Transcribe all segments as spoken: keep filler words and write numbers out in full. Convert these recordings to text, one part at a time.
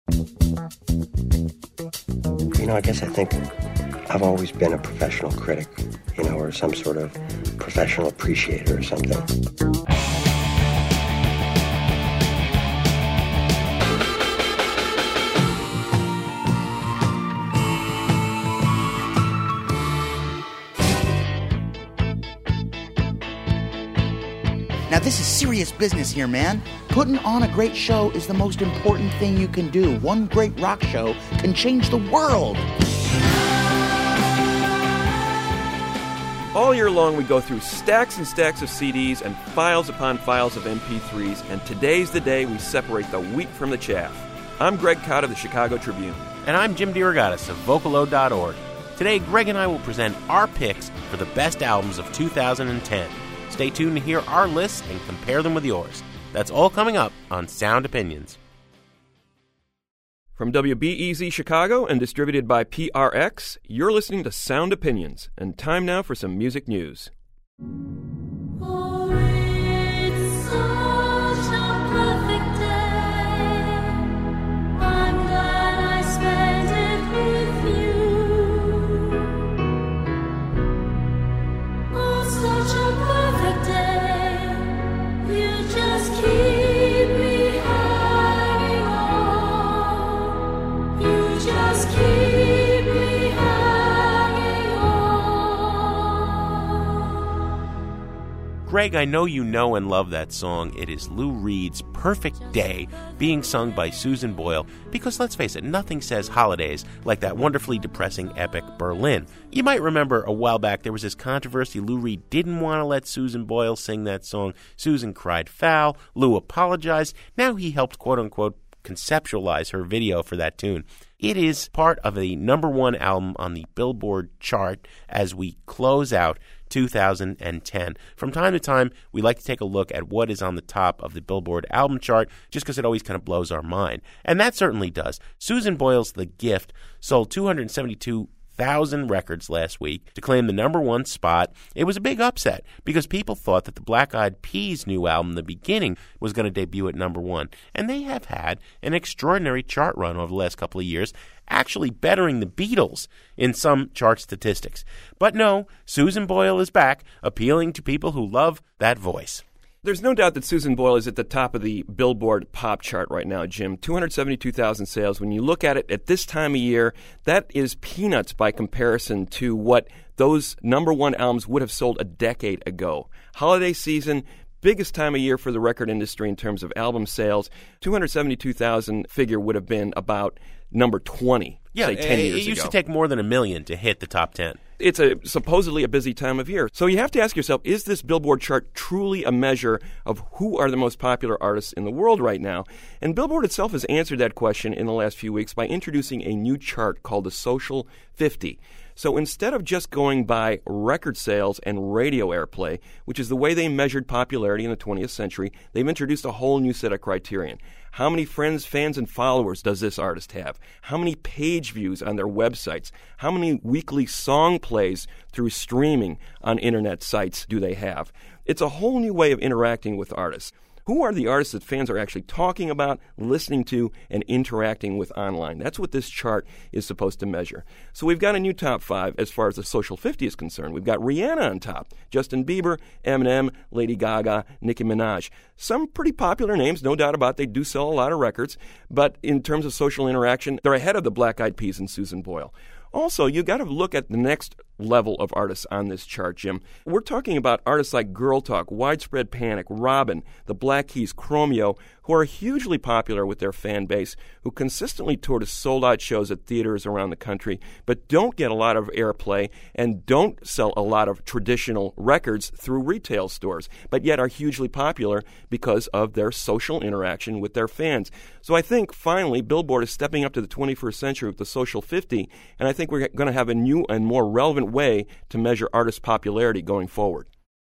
You know, I guess I think I've always been a professional critic, you know, or some sort of professional appreciator or something. Now, this is serious business here, man. Putting on a great show is the most important thing you can do. One great rock show can change the world. All year long, we go through stacks and stacks of C Ds and files upon files of M P threes, and today's the day we separate the wheat from the chaff. I'm Greg Cott of the Chicago Tribune. And I'm Jim DeRogatis of Vocalo dot org. Today, Greg and I will present our picks for the best albums of two thousand ten. Stay tuned to hear our lists and compare them with yours. That's all coming up on Sound Opinions. From W B E Z Chicago and distributed by P R X, you're listening to Sound Opinions, and time now for some music news. Oh, it's such a perfect day. I'm glad I spent it with you. Oh, such a perfect day. You just keep me hanging on. You just keep me hanging on. Greg, I know you know and love that song. It is Lou Reed's Perfect Day, being sung by Susan Boyle, because let's face it, nothing says holidays like that wonderfully depressing epic Berlin. You might remember a while back there was this controversy. Lou Reed didn't want to let Susan Boyle sing that song. Susan cried foul. Lou apologized. Now he helped, quote-unquote, conceptualize her video for that tune. It is part of the number one album on the Billboard chart as we close out two thousand ten. From time to time, we like to take a look at what is on the top of the Billboard album chart just because it always kind of blows our mind. And that certainly does. Susan Boyle's The Gift sold two hundred seventy-two thousand records last week to claim the number one spot. It was a big upset because people thought that the Black Eyed Peas' new album, The Beginning, was going to debut at number one. And they have had an extraordinary chart run over the last couple of years, actually bettering the Beatles in some chart statistics. But no, Susan Boyle is back, appealing to people who love that voice. There's no doubt that Susan Boyle is at the top of the Billboard pop chart right now, Jim. two hundred seventy-two thousand sales. When you look at it at this time of year, that is peanuts by comparison to what those number one albums would have sold a decade ago. Holiday season, biggest time of year for the record industry in terms of album sales. two hundred seventy-two thousand figure would have been about number twenty, yeah, say ten it, years ago. It used to take more than a million to hit the top ten. It's a supposedly a busy time of year. So you have to ask yourself, is this Billboard chart truly a measure of who are the most popular artists in the world right now? And Billboard itself has answered that question in the last few weeks by introducing a new chart called the Social fifty. So instead of just going by record sales and radio airplay, which is the way they measured popularity in the twentieth century, they've introduced a whole new set of criterion. How many friends, fans, and followers does this artist have? How many page views on their websites? How many weekly song plays through streaming on internet sites do they have? It's a whole new way of interacting with artists. Who are the artists that fans are actually talking about, listening to, and interacting with online? That's what this chart is supposed to measure. So we've got a new top five as far as the Social fifty is concerned. We've got Rihanna on top, Justin Bieber, Eminem, Lady Gaga, Nicki Minaj. Some pretty popular names, no doubt about it. They do sell a lot of records, but in terms of social interaction, they're ahead of the Black Eyed Peas and Susan Boyle. Also, you got to look at the next level of artists on this chart, Jim. We're talking about artists like Girl Talk, Widespread Panic, Robin, the Black Keys, Chromeo, who are hugely popular with their fan base, who consistently tour to sold-out shows at theaters around the country, but don't get a lot of airplay and don't sell a lot of traditional records through retail stores, but yet are hugely popular because of their social interaction with their fans. So I think, finally, Billboard is stepping up to the twenty-first century with the Social fifty, and I think we're going to have a new and more relevant way to measure artist popularity going forward.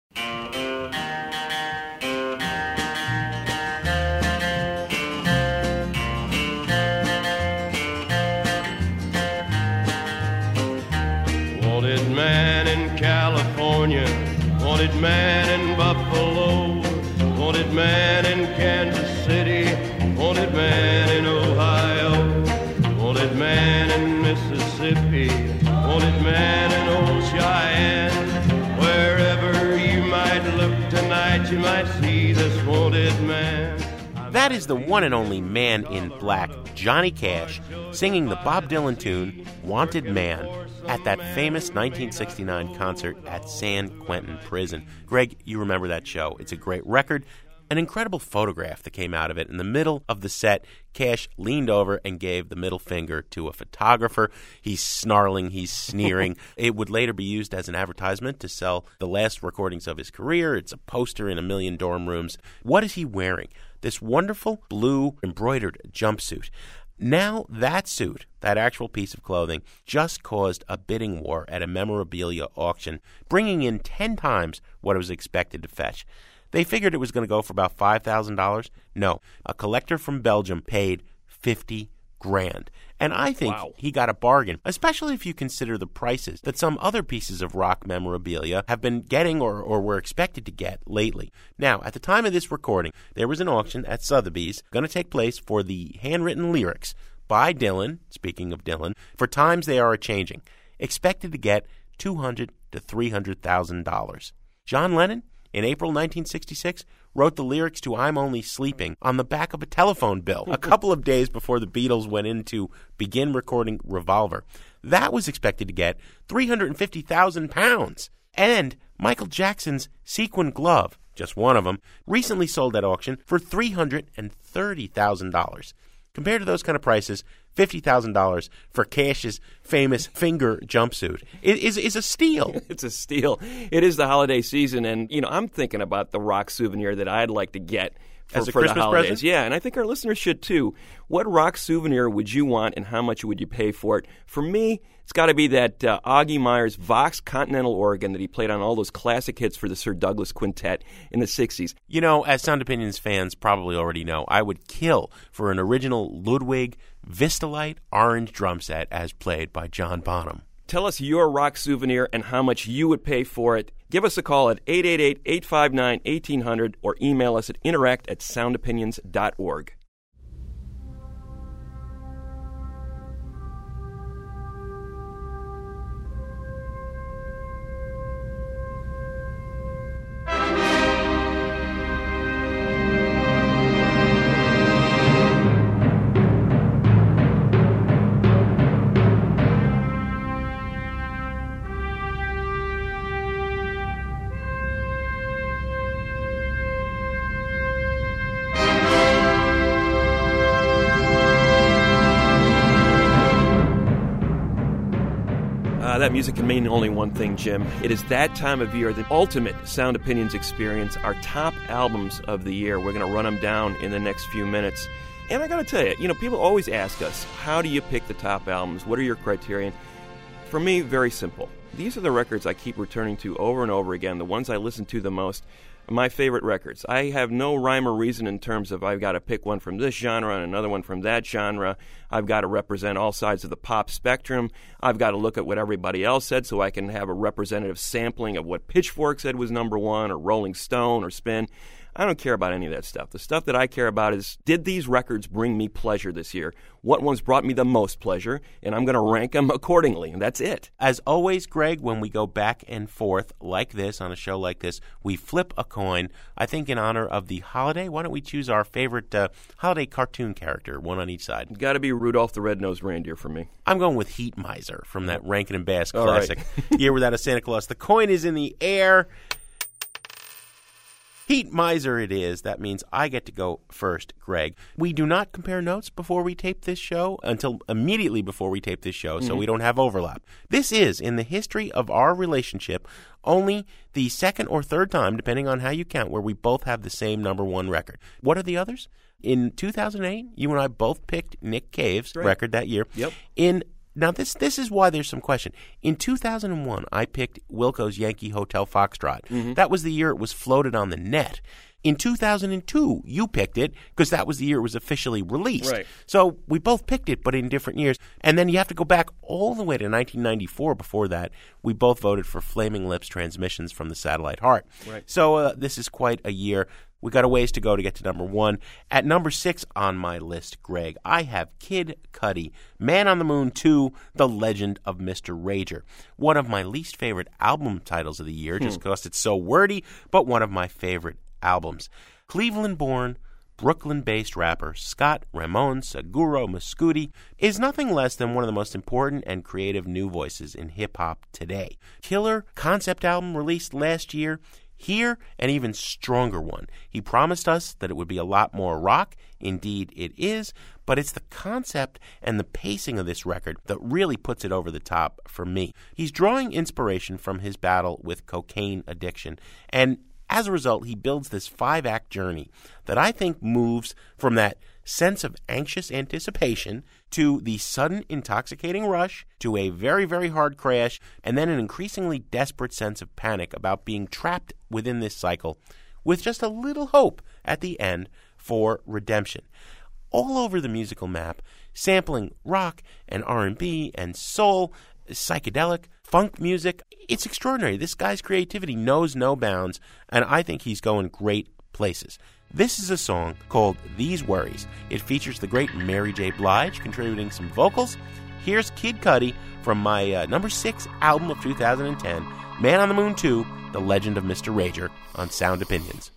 Wanted man in California, wanted man in Buffalo, wanted man in Kansas City, wanted man in Ohio. that is the one and only Man in Black, Johnny Cash, singing the Bob Dylan tune, Wanted Man, at that famous nineteen sixty-nine concert at San Quentin Prison. Greg, you remember that show. It's a great record. An incredible photograph that came out of it. In the middle of the set, Cash leaned over and gave the middle finger to a photographer. He's snarling, he's sneering. It would later be used as an advertisement to sell the last recordings of his career. It's a poster in a million dorm rooms. What is he wearing? This wonderful blue embroidered jumpsuit. Now that suit, that actual piece of clothing, just caused a bidding war at a memorabilia auction, bringing in ten times what it was expected to fetch. They figured it was going to go for about five thousand dollars. No, a collector from Belgium paid fifty grand. And I think wow. he got a bargain, especially if you consider the prices that some other pieces of rock memorabilia have been getting or, or were expected to get lately. Now, at the time of this recording, there was an auction at Sotheby's going to take place for the handwritten lyrics by Dylan, speaking of Dylan, for times they are a-changing, expected to get two hundred thousand to three hundred thousand dollars. John Lennon, in April nineteen sixty-six, wrote the lyrics to I'm Only Sleeping on the back of a telephone bill a couple of days before the Beatles went in to begin recording Revolver. That was expected to get three hundred fifty thousand pounds. And Michael Jackson's sequin glove, just one of them, recently sold at auction for three hundred thirty thousand dollars. Compared to those kind of prices, fifty thousand dollars for Cash's famous finger jumpsuit is, is a steal. It's a steal. It is the holiday season, and you know I'm thinking about the rock souvenir that I'd like to get for, As a for Christmas the holidays. present? Yeah, and I think our listeners should too. What rock souvenir would you want, and how much would you pay for it? For me, it's got to be that uh, Augie Myers Vox Continental organ that he played on all those classic hits for the Sir Douglas Quintet in the sixties. You know, as Sound Opinions fans probably already know, I would kill for an original Ludwig Vistalite orange drum set as played by John Bonham. Tell us your rock souvenir and how much you would pay for it. Give us a call at eight eight eight, eight five nine, one eight hundred or email us at interact at sound opinions dot org. Uh, that music can mean only one thing, Jim. It is that time of year, the ultimate Sound Opinions experience, our top albums of the year. We're going to run them down in the next few minutes. And I got to tell you, you know, people always ask us, how do you pick the top albums? What are your criterion? For me, very simple. These are the records I keep returning to over and over again, the ones I listen to the most. My favorite records. I have no rhyme or reason in terms of I've got to pick one from this genre and another one from that genre. I've got to represent all sides of the pop spectrum. I've got to look at what everybody else said so I can have a representative sampling of what Pitchfork said was number one or Rolling Stone or Spin. I don't care about any of that stuff. The stuff that I care about is, did these records bring me pleasure this year? What ones brought me the most pleasure? And I'm going to rank them accordingly, and that's it. As always, Greg, when we go back and forth like this, on a show like this, we flip a coin, I think in honor of the holiday. Why don't we choose our favorite uh, holiday cartoon character, one on each side? Got to be Rudolph the Red-Nosed Reindeer for me. I'm going with Heat Miser from that Rankin and Bass All classic, right. Year Without a Santa Claus. The coin is in the air. Heat Miser it is. That means I get to go first, Greg. We do not compare notes before we tape this show until immediately before we tape this show, so mm-hmm. we don't have overlap. This is, in the history of our relationship, only the second or third time, depending on how you count, where we both have the same number one record. What are the others? In two thousand eight, you and I both picked Nick Cave's right. record that year. Yep. In Now, this this is why there's some question. In two thousand one, I picked Wilco's Yankee Hotel Foxtrot. Mm-hmm. That was the year it was floated on the net. In two thousand two, you picked it because that was the year it was officially released. Right. So we both picked it, but in different years. And then you have to go back all the way to nineteen ninety-four. Before that, we both voted for Flaming Lips Transmissions from the Satellite Heart. Right. So uh, this is quite a year. We got a ways to go to get to number one. At number six on my list, Greg, I have Kid Cudi, Man on the Moon two, The Legend of Mister Rager. One of my least favorite album titles of the year, hmm. just because it's so wordy, but one of my favorite albums. Cleveland-born, Brooklyn-based rapper Scott Ramon Seguro Muscuti is nothing less than one of the most important and creative new voices in hip-hop today. Killer concept album released last year, here an even stronger one. He promised us that it would be a lot more rock. Indeed, it is, but it's the concept and the pacing of this record that really puts it over the top for me. He's drawing inspiration from his battle with cocaine addiction, and as a result, he builds this five-act journey that I think moves from that sense of anxious anticipation to the sudden intoxicating rush to a very, very hard crash, and then an increasingly desperate sense of panic about being trapped within this cycle with just a little hope at the end for redemption. All over the musical map, sampling rock and R and B and soul, psychedelic, funk music. It's extraordinary. This guy's creativity knows no bounds, and I think he's going great places. This is a song called These Worries. It features the great Mary J. Blige contributing some vocals. Here's Kid Cudi from my uh, number six album of two thousand ten, Man on the Moon two, The Legend of Mister Rager, on Sound Opinions.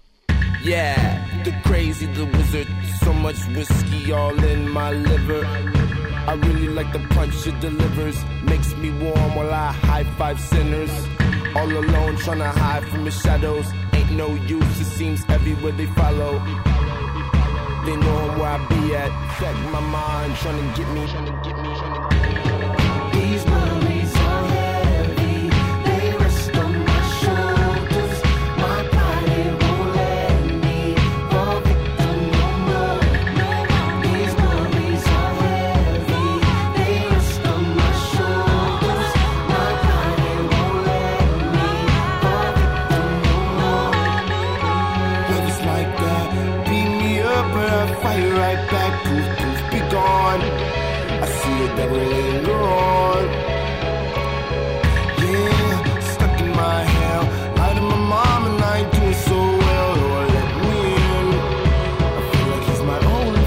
Yeah, the crazy, the wizard, so much whiskey all in my liver. I really like the punch it delivers, makes me warm while I high-five sinners. All alone trying to hide from the shadows, ain't no use, it seems everywhere they follow. They know where I be at, check my mind, trying to get me, trying to get me, trying to get me. These worries are heavy, they rest on my shoulders. My body won't let me fall victim no more, no more. These worries are heavy, they rest on my shoulders. My body won't let me fall victim no more, no more. Love is like that, beat me up but I fight right back. Poof, poof, be gone. I see the devil linger on. Yeah, stuck in my hell, lied to my mom and I ain't doing so well. Lord, let me in. I feel like he's my only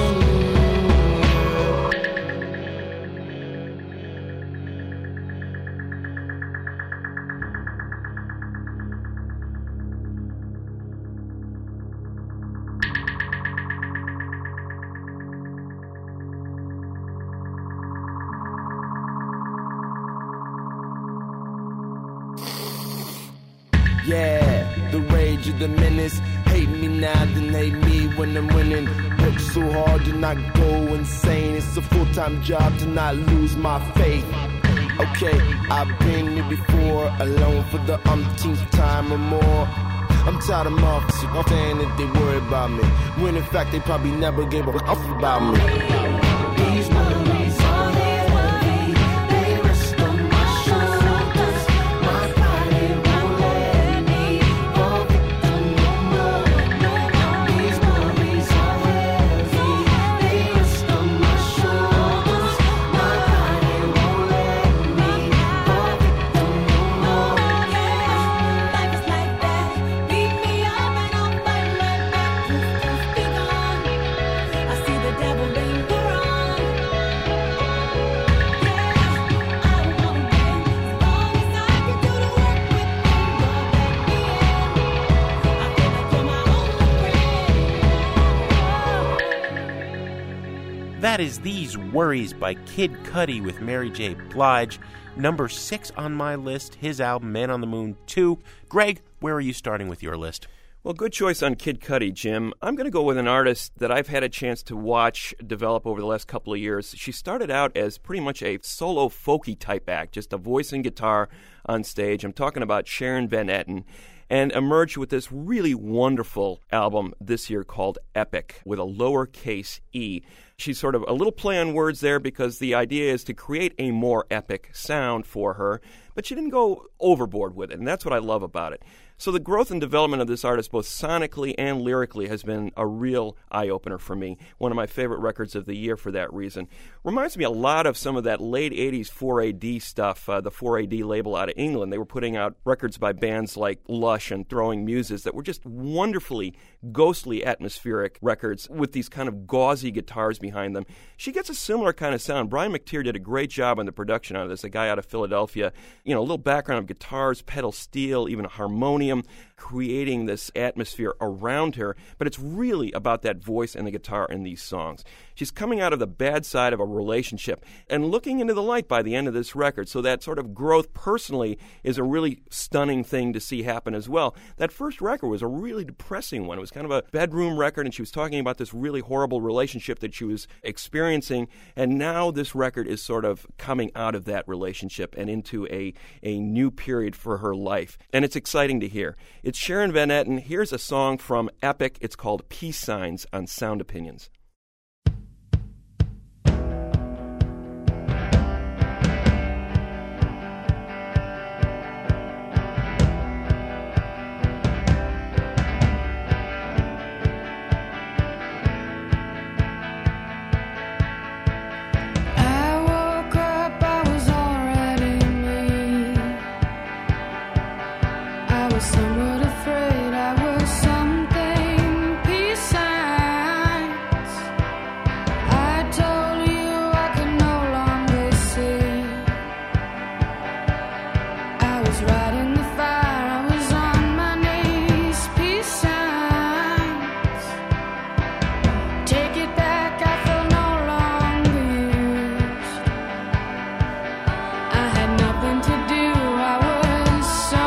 Yeah, the rage of the menace. Hate me now, then hate me when I'm winning. Work so hard to not go insane. It's a full-time job to not lose my faith. Okay, I've been here before, alone for the umpteenth time or more. I'm tired of motherfuckers saying that they worry about me, when in fact they probably never gave a fuck about me. These worries are heavy, they rest on my shoulders. My body won't let me fall victim no more, no more. These worries are heavy, they rest on my shoulders. My body won't let me fall victim no more. Yeah, life is like that. Beat me up and I'll fight right back. Poof, poof, be gone. I see the devil linger on. Yeah, I wanna win as long as I can do the work with you. Lord, let me in. I feel like you're my only friend. That is These Worries by Kid Cudi with Mary J. Blige. Number six on my list, his album Man on the Moon two. Greg, where are you starting with your list? Well, good choice on Kid Cudi, Jim. I'm going to go with an artist that I've had a chance to watch develop over the last couple of years. She started out as pretty much a solo folky type act, just a voice and guitar on stage. I'm talking about Sharon Van Etten, and emerged with this really wonderful album this year called Epic, with a lowercase e. She's sort of a little play on words there because the idea is to create a more epic sound for her, but she didn't go overboard with it, and that's what I love about it. So the growth and development of this artist, both sonically and lyrically, has been a real eye-opener for me. One of my favorite records of the year for that reason. Reminds me a lot of some of that late eighties four A D stuff, uh, the four A D label out of England. They were putting out records by bands like Lush and Throwing Muses that were just wonderfully ghostly atmospheric records with these kind of gauzy guitars behind them. She gets a similar kind of sound. Brian McTeer did a great job on the production of this, a guy out of Philadelphia. You know, a little background of guitars, pedal steel, even a harmonium. creating this atmosphere around her, but it's really about that voice and the guitar in these songs. She's coming out of the bad side of a relationship and looking into the light by the end of this record, so that sort of growth personally is a really stunning thing to see happen as well. That first record was a really depressing one. It was kind of a bedroom record, and she was talking about this really horrible relationship that she was experiencing, and now this record is sort of coming out of that relationship and into a, a new period for her life, and it's exciting to hear. It's Sharon Van Etten. Here's a song from Epic. It's called Peace Signs on Sound Opinions. Somewhat afraid I was something peace signs. I told you I could no longer see. I was right in the fire, I was on my knees. Peace signs. Take it back, I felt no longer used. I had nothing to do, I was so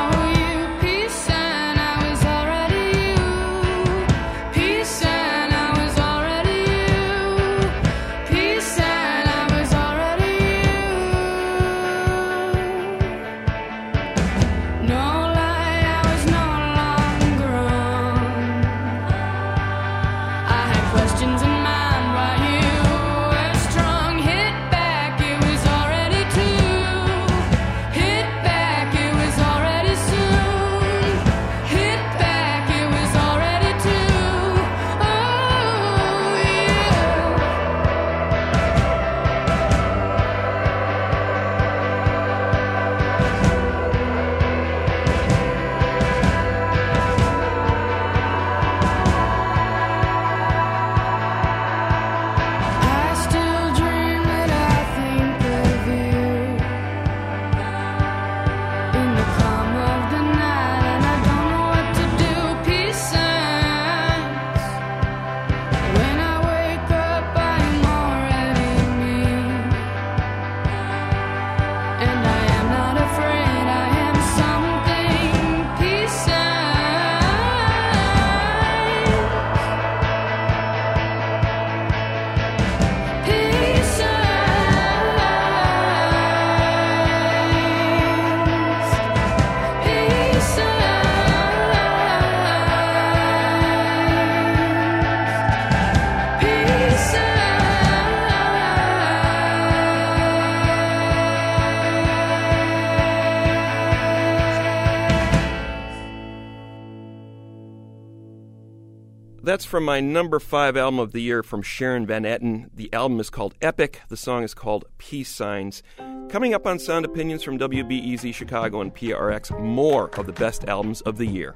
That's from my number five album of the year from Sharon Van Etten. The album is called Epic. The song is called Peace Signs. Coming up on Sound Opinions from W B E Z Chicago and P R X, more of the best albums of the year.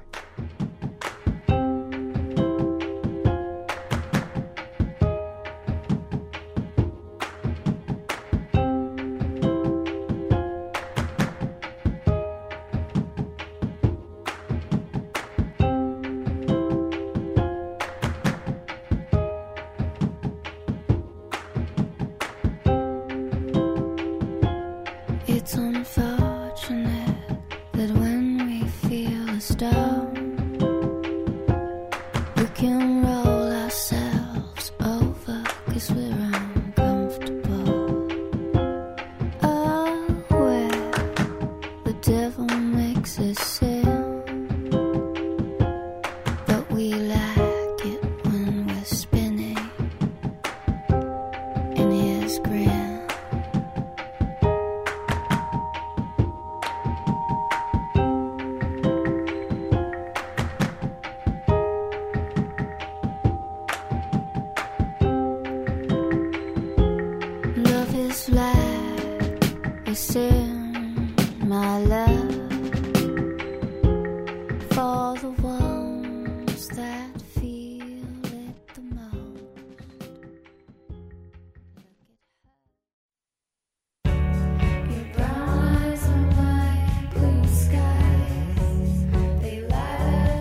It's unfortunate that when we feel a storm, we can roll ourselves over 'cause we're uncomfortable. Oh, where the devil makes us sin, but we like it when we're spinning in his grin. Sing my love for the ones that feel it the most. Your brown eyes and my blue skies, they light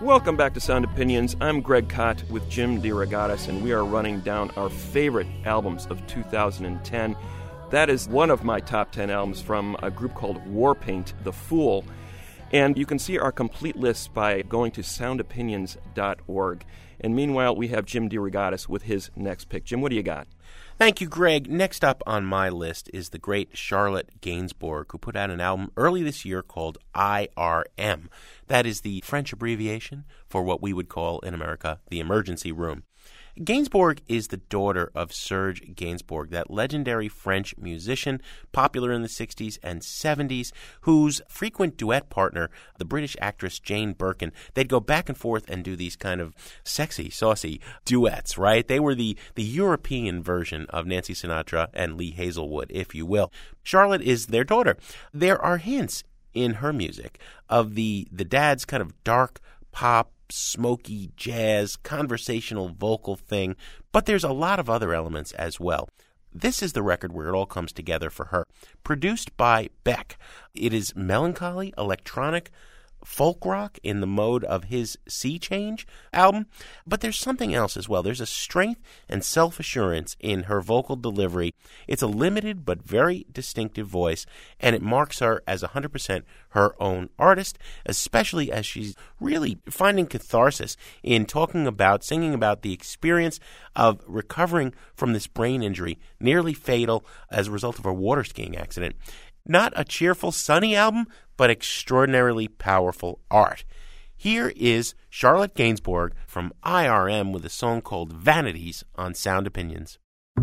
Welcome back to Sound Opinions. I'm Greg Kot with Jim DeRogatis, and we are running down our favorite albums of two thousand ten. That is one of my top ten albums from a group called Warpaint, The Fool. And you can see our complete list by going to sound opinions dot org. And meanwhile, we have Jim DeRogatis with his next pick. Jim, what do you got? Thank you, Greg. Next up on my list is the great Charlotte Gainsbourg, who put out an album early this year called I R M. That is the French abbreviation for what we would call in America the emergency room. Gainsbourg is the daughter of Serge Gainsbourg, that legendary French musician, popular in the sixties and seventies, whose frequent duet partner, the British actress Jane Birkin, they'd go back and forth and do these kind of sexy, saucy duets, right? They were the, the European version of Nancy Sinatra and Lee Hazelwood, if you will. Charlotte is their daughter. There are hints in her music of the, the dad's kind of dark pop, smoky jazz, conversational vocal thing, but there's a lot of other elements as well. This is the record where it all comes together for her. Produced by Beck. It is melancholy, electronic, folk rock in the mode of his Sea Change album, but there's something else as well. There's a strength and self-assurance in her vocal delivery. It's a limited but very distinctive voice, and it marks her as one hundred percent her own artist, especially as she's really finding catharsis in talking about, singing about the experience of recovering from this brain injury, nearly fatal as a result of a water skiing accident. Not a cheerful, sunny album, but extraordinarily powerful art. Here is Charlotte Gainsbourg from I R M with a song called Vanities on Sound Opinions.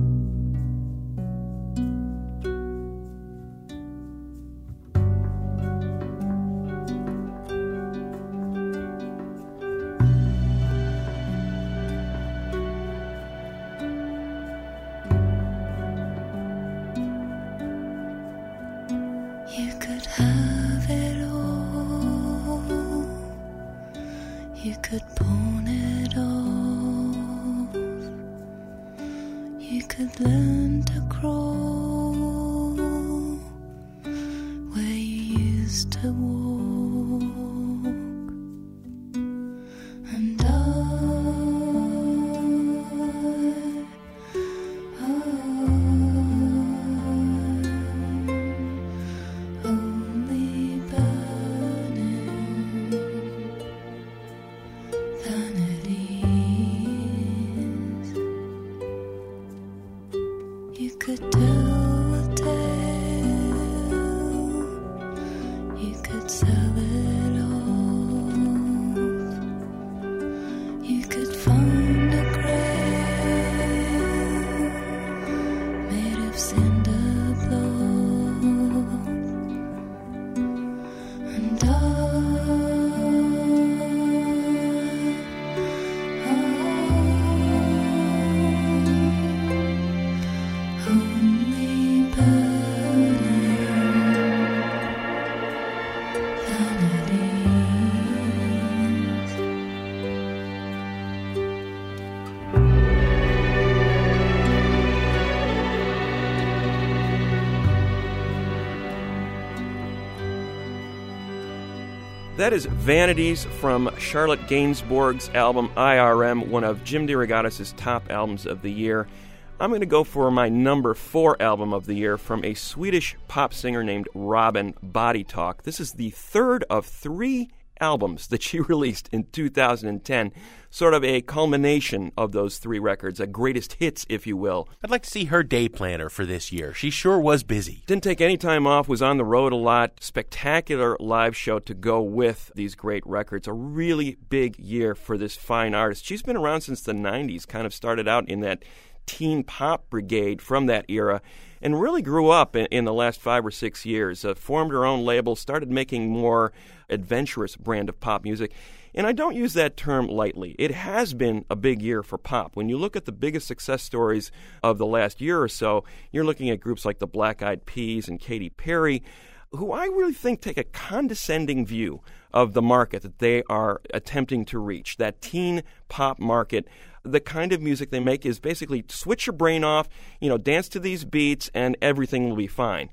You could have it all. You could pawn it off. You could learn to crawl where you used to walk. And I, only burning vanities. You could tell a tale, you could sell it off, you could find a grave made of cinder block. And I, only burning vanities. That is Vanities from Charlotte Gainsbourg's album I R M, one of Jim DeRogatis' top albums of the year. I'm going to go for my number four album of the year from a Swedish pop singer named Robin, Body Talk. This is the third of three albums that she released in two thousand ten, sort of a culmination of those three records, a greatest hits, if you will. I'd like to see her day planner for this year. She sure was busy. Didn't take any time off, was on the road a lot, spectacular live show to go with these great records. A really big year for this fine artist. She's been around since the nineties, kind of started out in that teen pop brigade from that era, and really grew up in, in the last five or six years. Uh, formed her own label, started making more adventurous brand of pop music. And I don't use that term lightly. It has been a big year for pop. When you look at the biggest success stories of the last year or so, you're looking at groups like the Black Eyed Peas and Katy Perry, who I really think take a condescending view of the market that they are attempting to reach, that teen pop market. The kind of music they make is basically switch your brain off, you know, dance to these beats, and everything will be fine.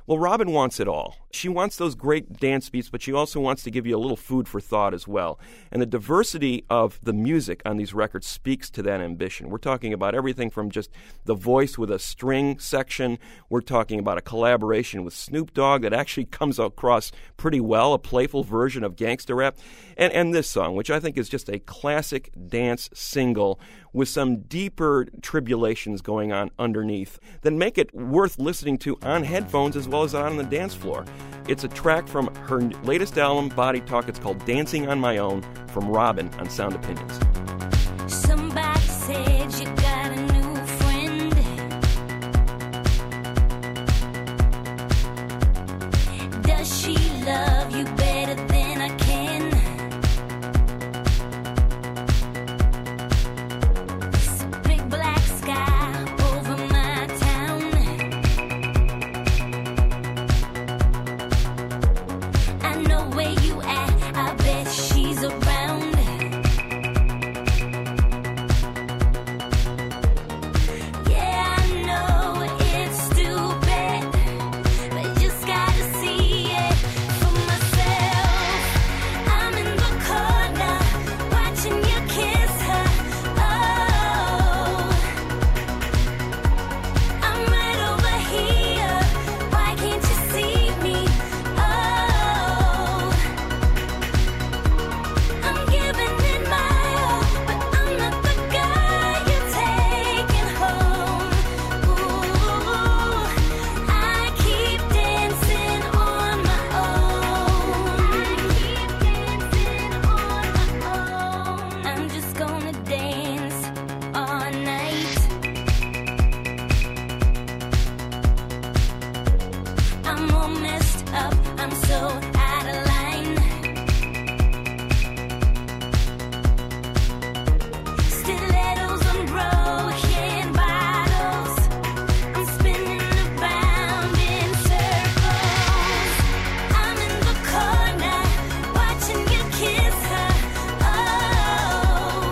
Well, Robin wants it all. She wants those great dance beats, but she also wants to give you a little food for thought as well. And the diversity of the music on these records speaks to that ambition. We're talking about everything from just the voice with a string section. We're talking about a collaboration with Snoop Dogg that actually comes across pretty well, a playful version of gangster rap. And, and this song, which I think is just a classic dance single with some deeper tribulations going on underneath that make it worth listening to on headphones as well as on the dance floor. It's a track from her latest album, Body Talk. It's called Dancing on My Own, from Robin on Sound Opinions. Somebody said you got a new friend. Does she love you better than I can? It's a big black sky over my town. I know where you at, I bet she's around. Yeah, I know it's stupid, but just gotta see it for myself. I'm in the corner, watching you kiss her. Oh, I'm right over here. Why can't you see me? Oh, I'm giving it my all, but I'm not the guy you're taking home. Ooh, I keep dancing on my own. I keep dancing on my own. I'm just gonna dance all night. I'm all messed up, I'm so out of line. Stilettos and broken bottles, I'm spinning around in circles. I'm in the corner, watching you kiss her. Oh,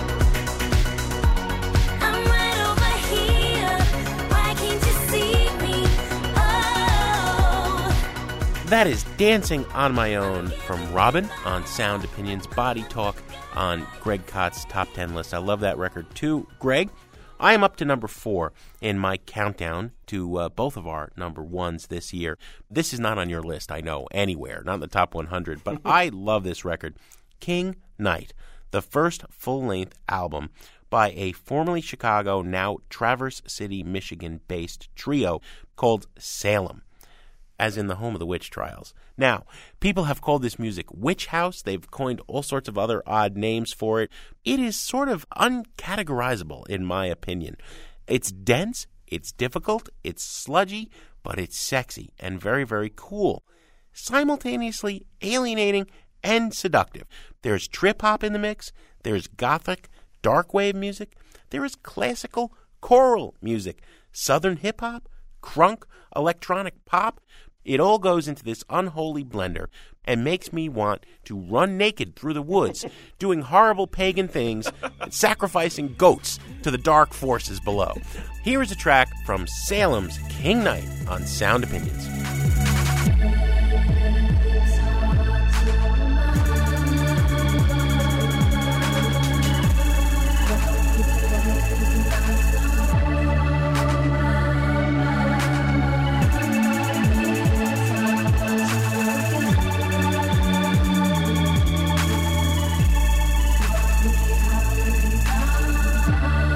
I'm right over here. Why can't you see me? Oh. That is Dancing on My Own from Robin on Sound Opinions Body Talk on Greg Kott's Top ten list. I love that record too. Greg, I am up to number four in my countdown to uh, both of our number ones this year. This is not on your list, I know, anywhere, not in the top one hundred, but I love this record. King Knight, the first full-length album by a formerly Chicago, now Traverse City, Michigan-based trio called Salem, as in the home of the witch trials. Now, people have called this music Witch House. They've coined all sorts of other odd names for it. It is sort of uncategorizable, in my opinion. It's dense, it's difficult, it's sludgy, but it's sexy and very, very cool. Simultaneously alienating and seductive. There's trip-hop in the mix. There's gothic, dark wave music. There is classical choral music, southern hip-hop, crunk, electronic pop. It all goes into this unholy blender and makes me want to run naked through the woods, doing horrible pagan things, and sacrificing goats to the dark forces below. Here is a track from Salem's King Knight on Sound Opinions.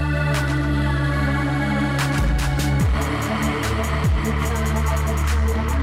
Oh,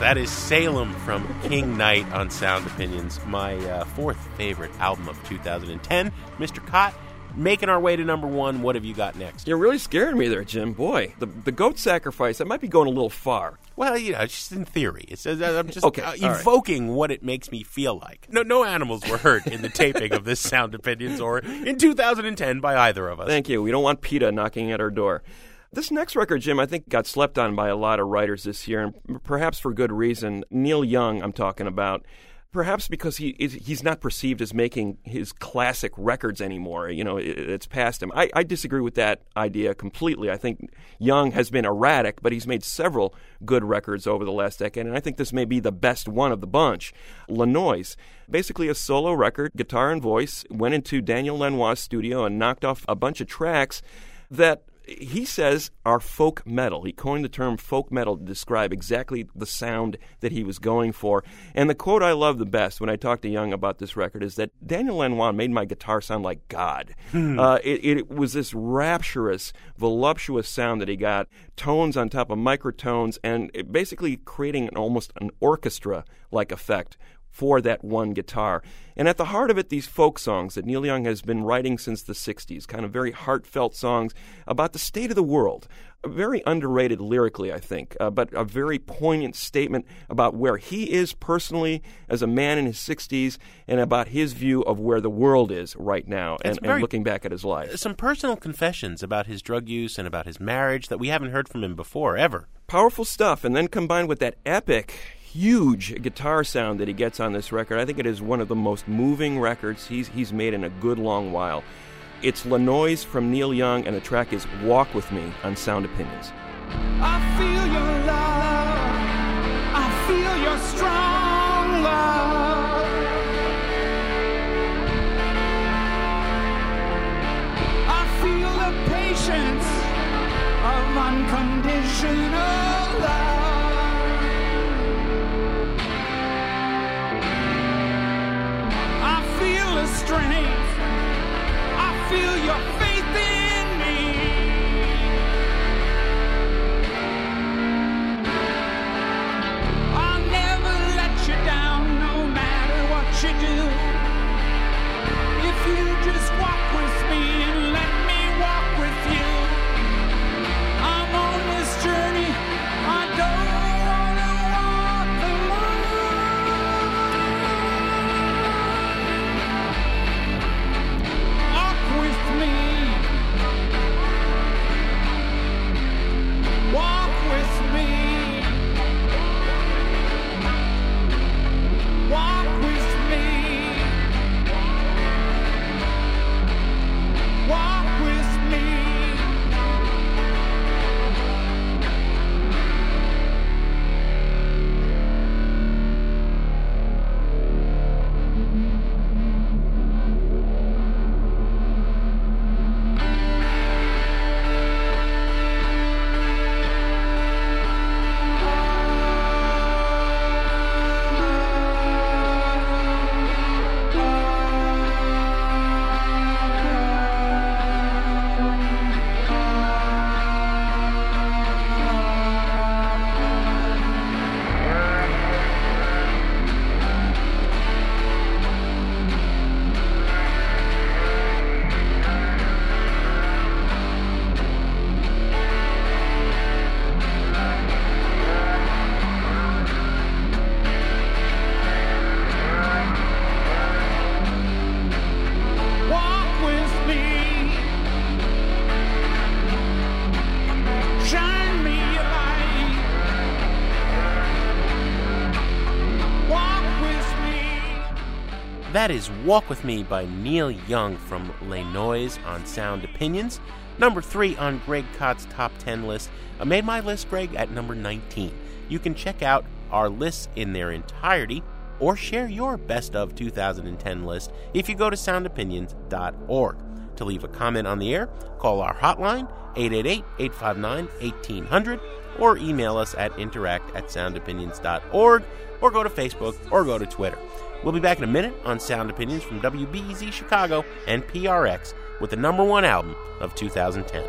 That is Salem from King Knight on Sound Opinions, my uh, fourth favorite album of two thousand ten. Mister Cott, making our way to number one, what have you got next? You're really scaring me there, Jim. Boy, the the goat sacrifice, that might be going a little far. Well, you know, it's just in theory. It's, uh, I'm just okay, uh, evoking right. what it makes me feel like. No, no animals were hurt in the taping of this Sound Opinions or in two thousand ten by either of us. Thank you. We don't want PETA knocking at our door. This next record, Jim, I think got slept on by a lot of writers this year, and perhaps for good reason. Neil Young, I'm talking about. Perhaps because he is, he's not perceived as making his classic records anymore. You know, it, it's past him. I, I disagree with that idea completely. I think Young has been erratic, but he's made several good records over the last decade, and I think this may be the best one of the bunch. Le Noise, basically a solo record, guitar and voice, went into Daniel Lanois' studio and knocked off a bunch of tracks that he says are folk metal. He coined the term folk metal to describe exactly the sound that he was going for. And the quote I love the best when I talked to Young about this record is that Daniel Lanois made my guitar sound like God. Hmm. Uh, it, it was this rapturous, voluptuous sound that he got, tones on top of microtones, and it basically creating an, almost an orchestra-like effect for that one guitar. And at the heart of it, these folk songs that Neil Young has been writing since the sixties, kind of very heartfelt songs about the state of the world. Very underrated lyrically, I think, uh, but a very poignant statement about where he is personally as a man in his sixties and about his view of where the world is right now and, and looking back at his life. Some personal confessions about his drug use and about his marriage that we haven't heard from him before, ever. Powerful stuff, and then combined with that epic, huge guitar sound that he gets on this record, I think it is one of the most moving records he's he's made in a good long while. It's Le Noise from Neil Young, and the track is Walk With Me on Sound Opinions. I feel your love, I feel your strong love. I feel the patience of unconditional love. Strength, I feel your faith in me. I'll never let you down, no matter what you do. If you just walk with me and let me walk with you, I'm on this journey. I don't That is Walk With Me by Neil Young from Le Noise on Sound Opinions. Number three on Greg Kott's Top ten list. I made my list, Greg, at number nineteen. You can check out our lists in their entirety or share your best of two thousand ten list if you go to sound opinions dot org. To leave a comment on the air, call our hotline, eight eight eight, eight five nine, one eight zero zero, or email us at interact at sound opinions dot org, or go to Facebook, or go to Twitter. We'll be back in a minute on Sound Opinions from W B E Z Chicago and P R X with the number one album of two thousand ten.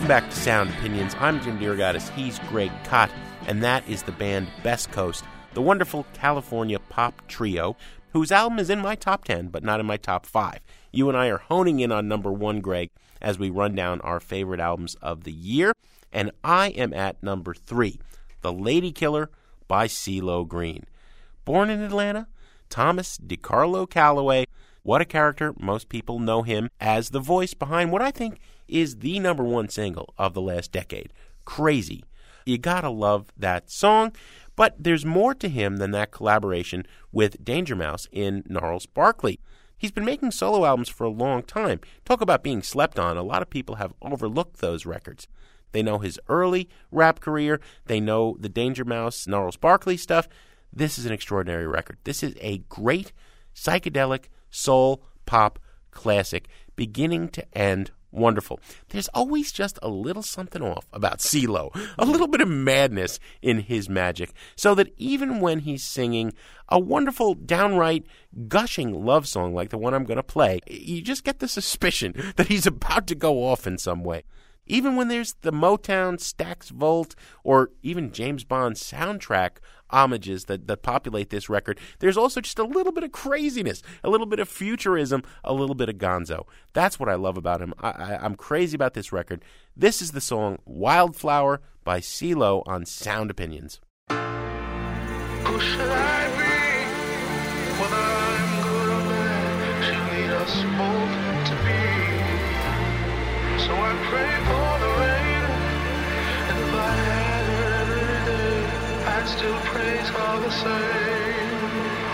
Welcome back to Sound Opinions. I'm Jim DeRogatis. He's Greg Kot, and that is the band Best Coast, the wonderful California pop trio whose album is in my top ten, but not in my top five. You and I are honing in on number one, Greg, as we run down our favorite albums of the year, and I am at number three, The Lady Killer by CeeLo Green. Born in Atlanta, Thomas DeCarlo Calloway. What a character. Most people know him as the voice behind what I think is the number one single of the last decade, Crazy. You gotta love that song, but there's more to him than that collaboration with Danger Mouse in Gnarls Barkley. He's been making solo albums for a long time. Talk about being slept on. A lot of people have overlooked those records. They know his early rap career. They know the Danger Mouse, Gnarls Barkley stuff. This is an extraordinary record. This is a great psychedelic soul pop classic, beginning to end wonderful. There's always just a little something off about CeeLo, a little bit of madness in his magic, so that even when he's singing a wonderful, downright gushing love song like the one I'm going to play, you just get the suspicion that he's about to go off in some way. Even when there's the Motown, Stax Volt, or even James Bond soundtrack homages that, that populate this record, there's also just a little bit of craziness, a little bit of futurism, a little bit of gonzo. That's what I love about him. I, I, I'm crazy about this record. This is the song Wildflower by CeeLo on Sound Opinions. Who should I be? Whether I'm good or bad, she'll lead us both to be. So I pray for the rain, and if I had her every day, I'd still praise her the same.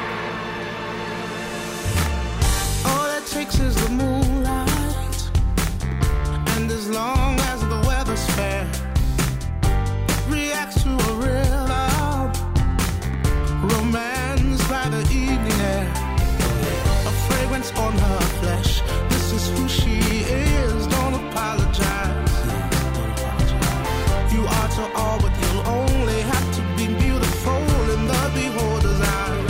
All it takes is the moonlight, and as long as the weather's fair, reacts to a rhythm, romance by the evening air, a fragrance on her flesh. This is who she is. Don't apologize. You are to all, but you'll only have to be beautiful in the beholder's eyes.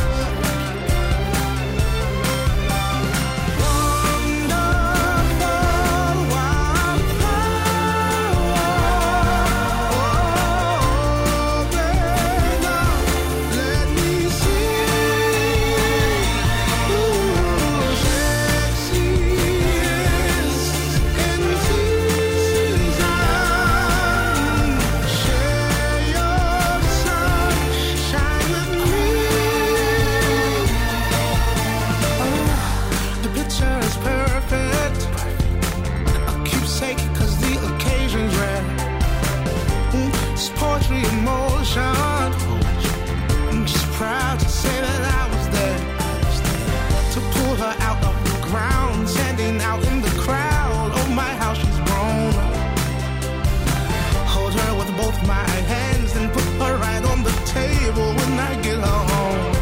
I'm just proud to say that I was there to pull her out of the ground, standing out in the crowd. Oh my, how she's grown. Hold her with both my hands and put her right on the table when I get her home.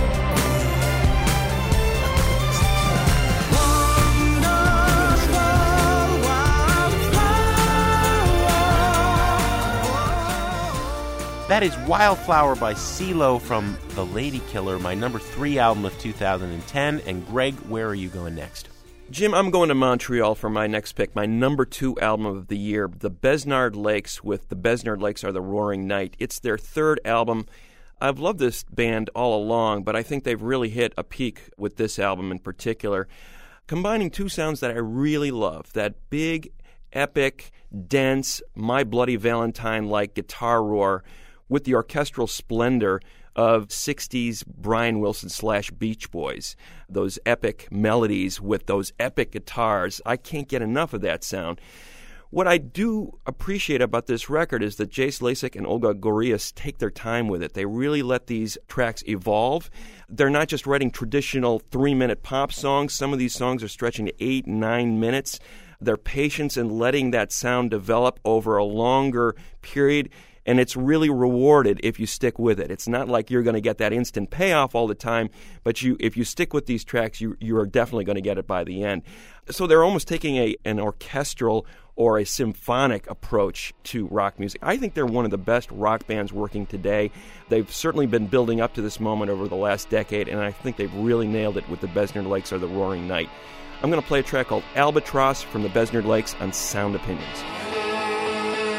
That is Wildflower by CeeLo from The Lady Killer, my number three album of two thousand ten. And Greg, where are you going next? Jim, I'm going to Montreal for my next pick, my number two album of the year, The Besnard Lakes with The Besnard Lakes Are the Roaring Night. It's their third album. I've loved this band all along, but I think they've really hit a peak with this album in particular, combining two sounds that I really love, that big, epic, dense, My Bloody Valentine-like guitar roar with the orchestral splendor of sixties Brian Wilson slash Beach Boys. Those epic melodies with those epic guitars. I can't get enough of that sound. What I do appreciate about this record is that Jace Lasik and Olga Gorias take their time with it. They really let these tracks evolve. They're not just writing traditional three-minute pop songs. Some of these songs are stretching to eight, nine minutes. Their patience in letting that sound develop over a longer period, and it's really rewarded if you stick with it. It's not like you're going to get that instant payoff all the time, but you, if you stick with these tracks, you you are definitely going to get it by the end. So they're almost taking a an orchestral or a symphonic approach to rock music. I think they're one of the best rock bands working today. They've certainly been building up to this moment over the last decade, and I think they've really nailed it with The Besnard Lakes Are the Roaring Night. I'm going to play a track called Albatross from The Besnard Lakes on Sound Opinions.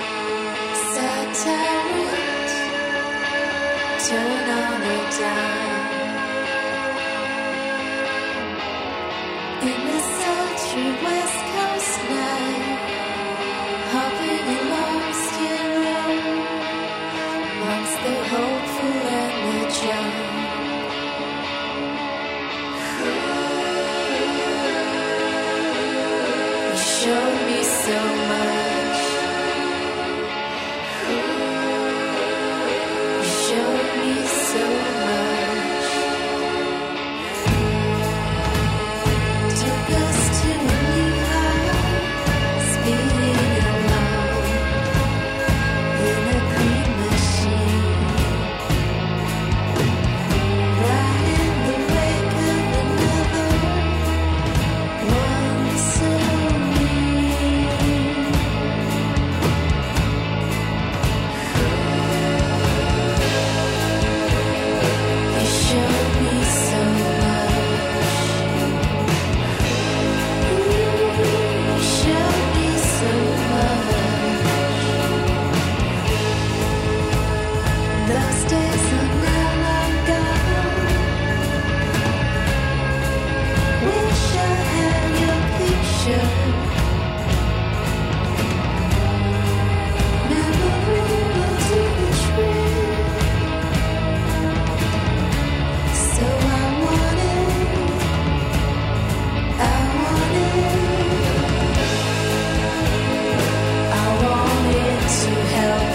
tyrant, turn on a dime. In the sultry West Coast night, hopping and lost in room, amongst the hopeful and the drunk. You showed me so much. You showed me so much. Took us to a new high, speeding along in a green machine. Right in the wake of another one so mean. You showed me so much. You showed me so much. Those days are now long gone. Wish I had your picture. Never able to be true. So I wanted, I wanted, I wanted to help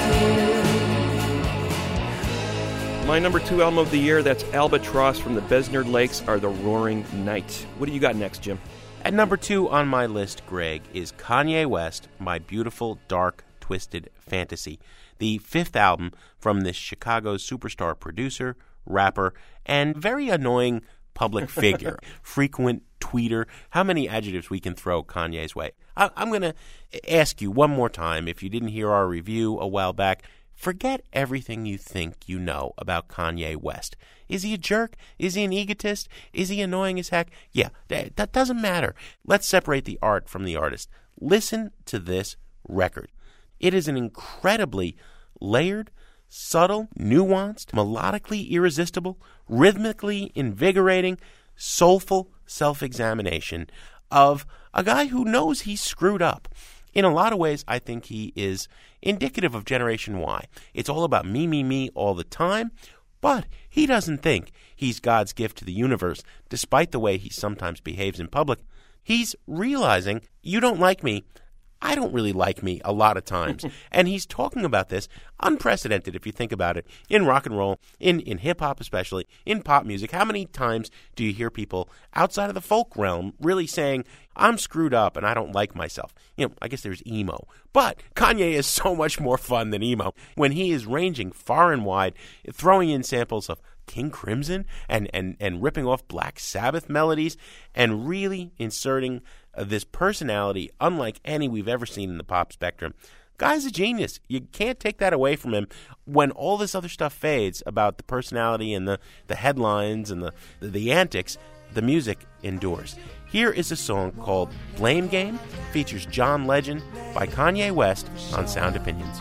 you. My number two album of the year, that's Albatross from the Besnard Lakes, are The Roaring Night. What do you got next, Jim? At number two on my list, Greg, is Kanye West, My Beautiful Dark Twisted Fantasy, the fifth album from this Chicago superstar producer, rapper, and very annoying public figure, frequent tweeter. How many adjectives we can throw Kanye's way? I- I'm going to ask you one more time, if you didn't hear our review a while back, forget everything you think you know about Kanye West. Is he a jerk? Is he an egotist? Is he annoying as heck? Yeah, that, that doesn't matter. Let's separate the art from the artist. Listen to this record. It is an incredibly layered, subtle, nuanced, melodically irresistible, rhythmically invigorating, soulful self-examination of a guy who knows he's screwed up. In a lot of ways, I think he is indicative of Generation Y. It's all about me, me, me all the time, but he doesn't think he's God's gift to the universe, despite the way he sometimes behaves in public. He's realizing, you don't like me, I don't really like me a lot of times. And he's talking about this, unprecedented if you think about it, in rock and roll, in, in hip-hop especially, in pop music. How many times do you hear people outside of the folk realm really saying, I'm screwed up and I don't like myself? You know, I guess there's emo. But Kanye is so much more fun than emo. When he is ranging far and wide, throwing in samples of King Crimson and, and, and ripping off Black Sabbath melodies and really inserting uh, this personality unlike any we've ever seen in the pop spectrum. Guy's a genius. You can't take that away from him. When all this other stuff fades about the personality and the, the headlines and the, the, the antics, the music endures. Here is a song called Blame Game, features John Legend by Kanye West on Sound Opinions.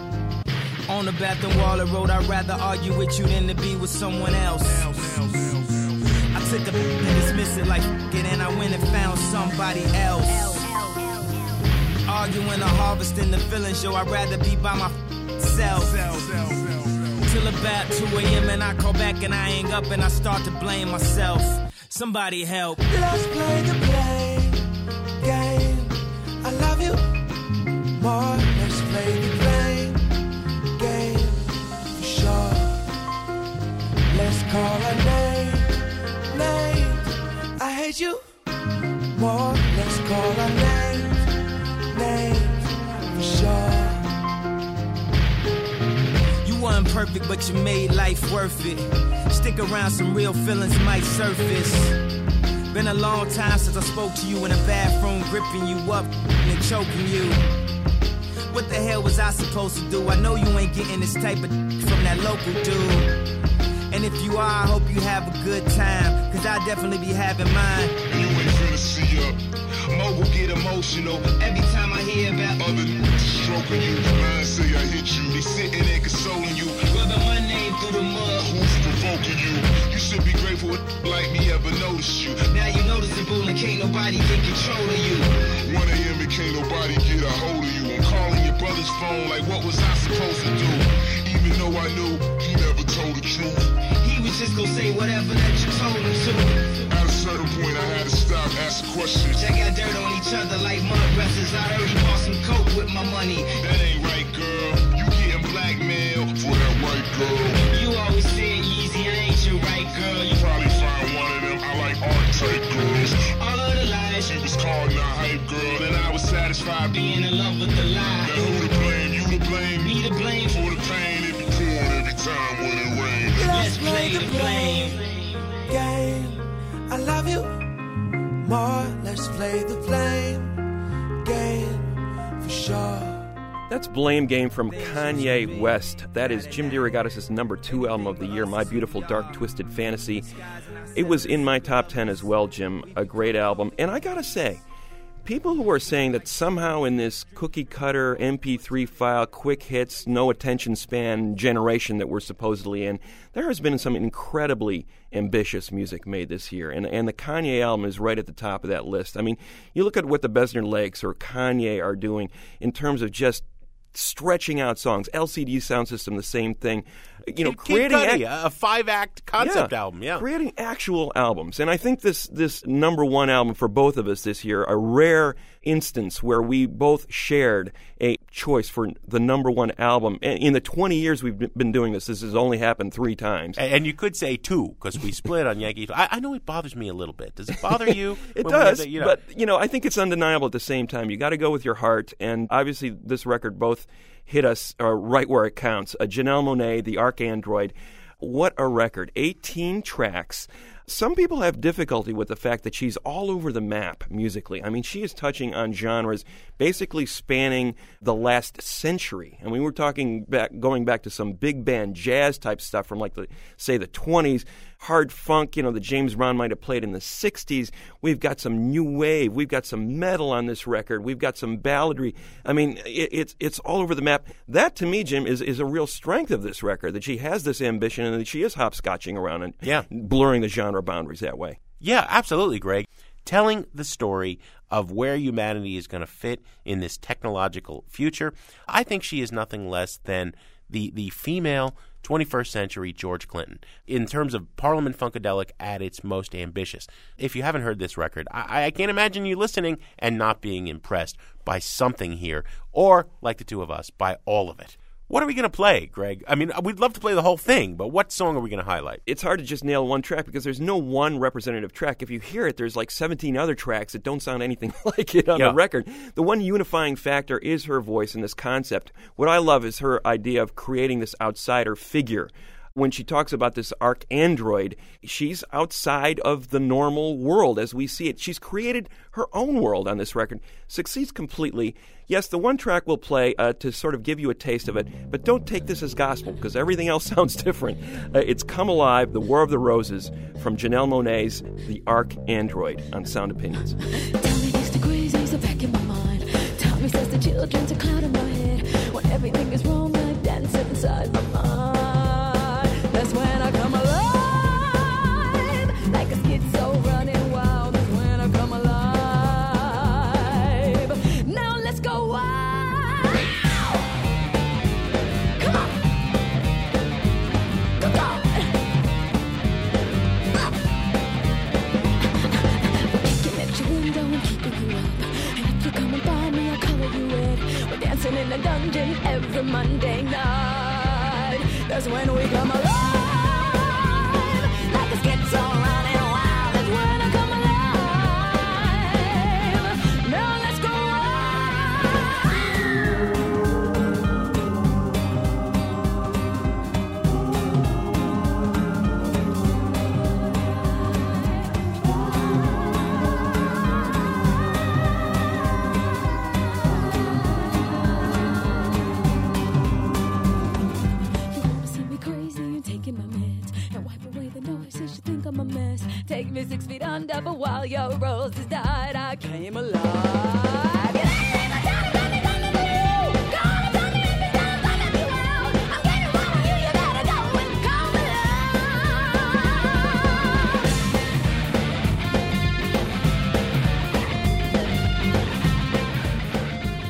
On the bathroom wall of road, I'd rather argue with you than to be with someone else. I took a and dismissed it like f- it, and I went and found somebody else. Arguing or harvesting the feelings, yo, I'd rather be by myself. Till about two a.m. and I call back and I hang up and I start to blame myself. Somebody help. Let's play the blame game. I love you more. Let's play the blame game for sure. Let's call our name, names. I hate you more. Let's call our names, names for sure. You weren't perfect, but you made life worth it. Stick around, some real feelings might surface. Been a long time since I spoke to you in a bathroom, gripping you up and choking you. What the hell was I supposed to do? I know you ain't getting this type of from that local dude. And if you are, I hope you have a good time, cause I definitely be having mine. You ain't finna see up. Mogul get emotional every time I hear hear about other niggas stroking you. Mine say I hit you. They sitting there consoling you. Rubbing my name through the mud. Who's provoking you? You should be grateful a like me ever noticed you. Now you noticeable and can't nobody get control of you. one a.m. and can't nobody get a hold of you. I'm calling your brother's phone like what was I supposed to do? Even though I knew he never told the truth. He was just gonna say whatever that you told him to. At a certain point I had to stop asking questions. Check out dirt on each other like mud wrestlers. I heard he bought some coke with my money. That ain't right, girl. You getting blackmailed for that white girl. You always said Yeezy, I ain't your right girl. You probably find one of them. I like art type girls. All of the lies. She was called a hype girl, and I was satisfied being in love with the lie. Now who to blame? You to blame? Me to blame for the pain. It be pouring every time when it rains. Let's play the blame game. I love you more. Let's play the blame game for sure. That's Blame Game from Kanye West. That is Jim DeRogatis' number two album of the year, My Beautiful Dark Twisted Fantasy. It was in my top ten as well, Jim. A great album. And I gotta say, people who are saying that somehow in this cookie-cutter M P three file, quick hits, no attention span generation that we're supposedly in, there has been some incredibly ambitious music made this year. And, and the Kanye album is right at the top of that list. I mean, you look at what the Besner Lakes or Kanye are doing in terms of just stretching out songs. L C D Sound System, the same thing. You know, Kid creating Cudi, ac- a five-act concept yeah, album, yeah. creating actual albums. And I think this this number one album for both of us this year, a rare instance where we both shared a choice for the number one album. And in the twenty years we've been doing this, this has only happened three times. And, and you could say two, because we split on Yankee. I, I know it bothers me a little bit. Does it bother you? It when does, we, you know? but you know, I think it's undeniable at the same time. You got to go with your heart, and obviously this record both hit us uh, right where it counts. Uh, Janelle Monáe, The ArchAndroid. What a record. eighteen tracks. Some people have difficulty with the fact that she's all over the map musically. I mean, she is touching on genres basically spanning the last century. And we were talking back, going back to some big band jazz type stuff from like the, say, the twenties, hard funk, you know, that James Brown might have played in the sixties. We've got some new wave. We've got some metal on this record. We've got some balladry. I mean, it, it's it's all over the map. That, to me, Jim, is, is a real strength of this record, that she has this ambition and that she is hopscotching around and yeah. blurring the genre boundaries that way. Yeah, absolutely, Greg. Telling the story of where humanity is going to fit in this technological future. I think she is nothing less than the the female twenty-first century George Clinton in terms of Parliament Funkadelic at its most ambitious. If you haven't heard this record, I, I can't imagine you listening and not being impressed by something here, or, like the two of us, by all of it. What are we going to play, Greg? I mean, we'd love to play the whole thing, but what song are we going to highlight? It's hard to just nail one track because there's no one representative track. If you hear it, there's like seventeen other tracks that don't sound anything like it on yeah. the record. The one unifying factor is her voice and this concept. What I love is her idea of creating this outsider figure. When she talks about this ArchAndroid, she's outside of the normal world as we see it. She's created her own world on this record. Succeeds completely. Yes, the one track we'll play uh, to sort of give you a taste of it, but don't take this as gospel because everything else sounds different. Uh, it's Come Alive, The War of the Roses from Janelle Monáe's The ArchAndroid on Sound Opinions. Tell me these degrees are back in my mind. Tell me says the children's a cloud in my head. When everything is wrong, like dancing inside my mind. That's when I come alive, like a schizo running wild. That's when I come alive. Now let's go wild. Come on, come on. We're kicking at your window and keeping you up. And if you're coming by me, I'll color you red. We're dancing in a dungeon every Monday night. That's when we come alive. Like a schizo running wild. That's when I come alive. Now let's go take me six feet under, but while your roses died, I came alive.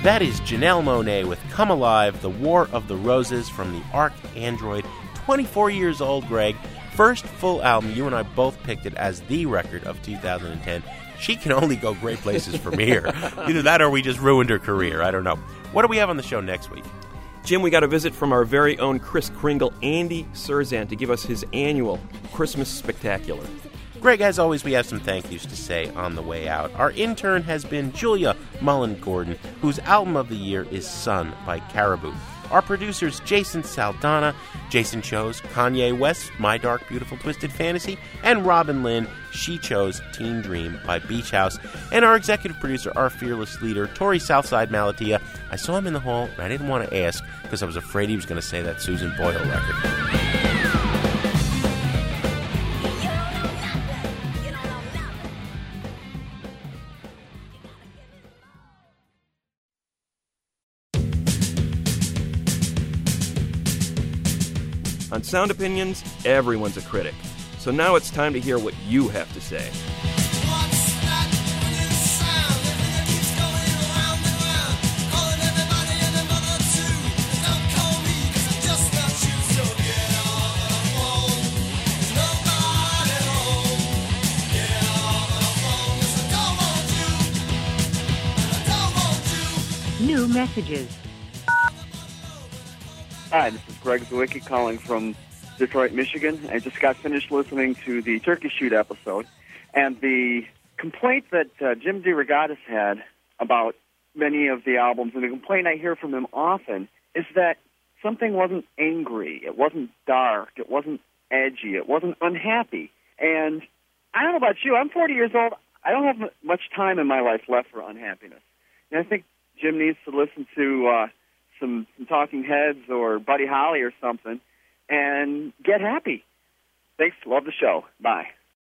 That is Janelle Monáe with Come Alive, The War of the Roses from the ArchAndroid. twenty-four years old, Greg. First full album. You and I both picked it as the record of two thousand ten. She can only go great places from here. Either that or we just ruined her career. I don't know. What do we have on the show next week? Jim, we got a visit from our very own Kris Kringle, Andy Cirzan, to give us his annual Christmas Spectacular. Greg, as always, we have some thank yous to say on the way out. Our intern has been Julia Mullen-Gordon, whose album of the year is Sun by Caribou. Our producers, Jason Saldana. Jason chose Kanye West's My Dark, Beautiful, Twisted Fantasy, and Robin Lynn, she chose Teen Dream by Beach House. And our executive producer, our fearless leader, Tori Southside Malatia. I saw him in the hall, and I didn't want to ask because I was afraid he was going to say that Susan Boyle record. On Sound Opinions, everyone's a critic. So now it's time to hear what you have to say. New messages. Hi, this is Greg Zawicki calling from Detroit, Michigan. I just got finished listening to the Turkey Shoot episode, and the complaint that uh, Jim DeRogatis had about many of the albums, and the complaint I hear from him often, is that something wasn't angry, it wasn't dark, it wasn't edgy, it wasn't unhappy. And I don't know about you, I'm forty years old, I don't have much time in my life left for unhappiness. And I think Jim needs to listen to uh, some, some Talking Heads or Buddy Holly or something and get happy. Thanks. Love the show. Bye.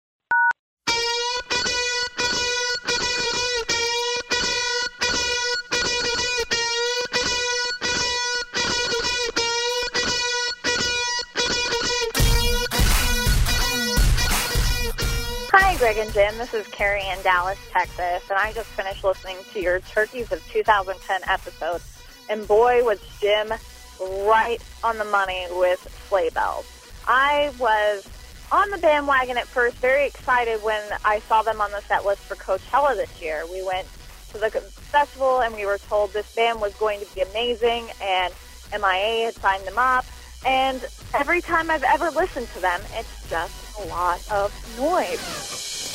Hi, Greg and Jim. This is Carrie in Dallas, Texas, and I just finished listening to your Turkeys of two thousand ten episode. And boy, was Jim right on the money with Sleigh Bells. I was on the bandwagon at first, very excited when I saw them on the set list for Coachella this year. We went to the festival and we were told this band was going to be amazing, and M I A had signed them up. And every time I've ever listened to them, it's just a lot of noise.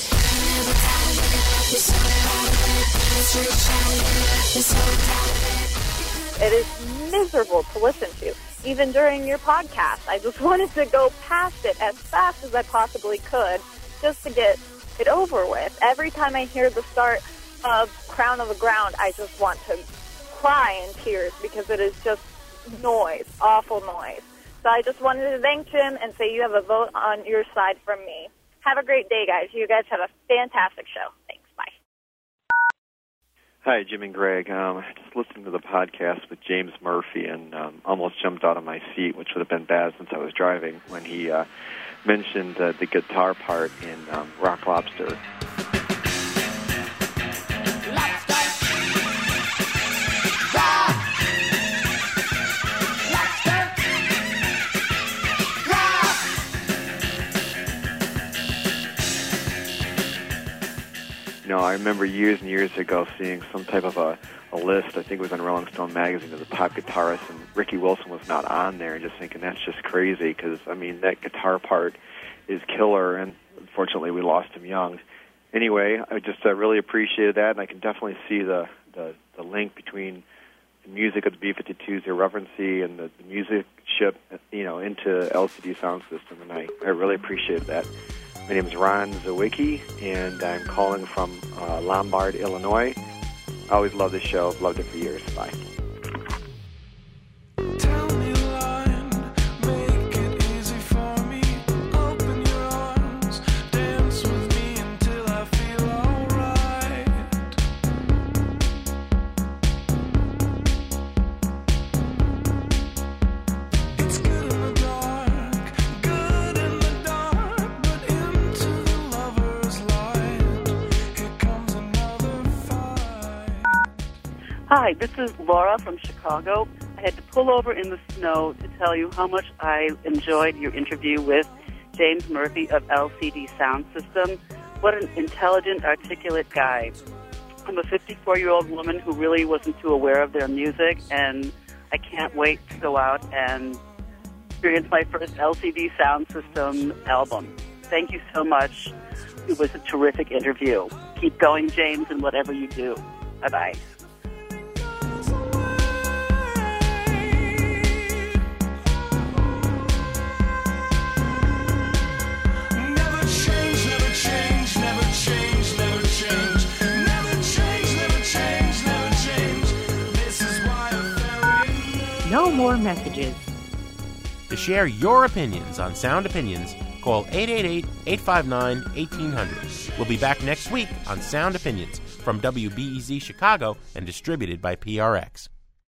It is miserable to listen to, even during your podcast. I just wanted to go past it as fast as I possibly could just to get it over with. Every time I hear the start of Crown of the Ground, I just want to cry in tears because it is just noise, awful noise. So I just wanted to thank Jim and say you have a vote on your side from me. Have a great day, guys. You guys have a fantastic show. Thanks. Bye. Hi, Jim and Greg. Um, I just listened to the podcast with James Murphy and um, almost jumped out of my seat, which would have been bad since I was driving, when he uh, mentioned uh, the guitar part in um, Rock Lobster. You know, I remember years and years ago seeing some type of a, a list, I think it was in Rolling Stone magazine, of the top guitarists, and Ricky Wilson was not on there, and just thinking that's just crazy, because, I mean, that guitar part is killer, and unfortunately we lost him young. Anyway, I just uh, really appreciated that, and I can definitely see the, the, the link between the music of the B fifty-two's irreverency and the, the music ship, you know, into L C D Sound System, and I, I really appreciated that. My name is Ron Zawicki, and I'm calling from uh, Lombard, Illinois. I always love this show. I've loved it for years. Bye. Hi, this is Laura from Chicago. I had to pull over in the snow to tell you how much I enjoyed your interview with James Murphy of L C D Sound System. What an intelligent, articulate guy. I'm a fifty-four-year-old woman who really wasn't too aware of their music, and I can't wait to go out and experience my first L C D Sound System album. Thank you so much. It was a terrific interview. Keep going, James, in whatever you do. Bye-bye. No more messages. To share your opinions on Sound Opinions, call eight eight eight, eight five nine, one eight zero zero. We'll be back next week on Sound Opinions from W B E Z Chicago and distributed by P R X.